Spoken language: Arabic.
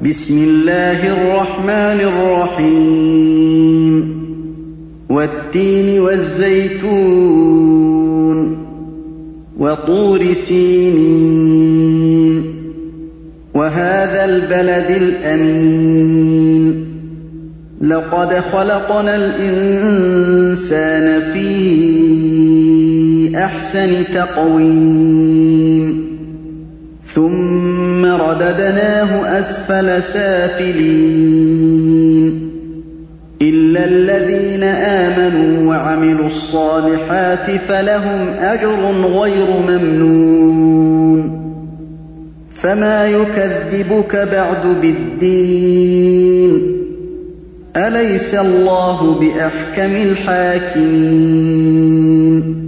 بسم الله الرحمن الرحيم والتين والزيتون وطور سينين وهذا البلد الأمين لقد خلقنا الإنسان في أحسن تقويم ثم رددناه أسفل سافلين إلا الذين آمنوا وعملوا الصالحات فلهم أجر غير ممنون فما يكذبك بعد بالدين أليس الله بأحكم الحاكمين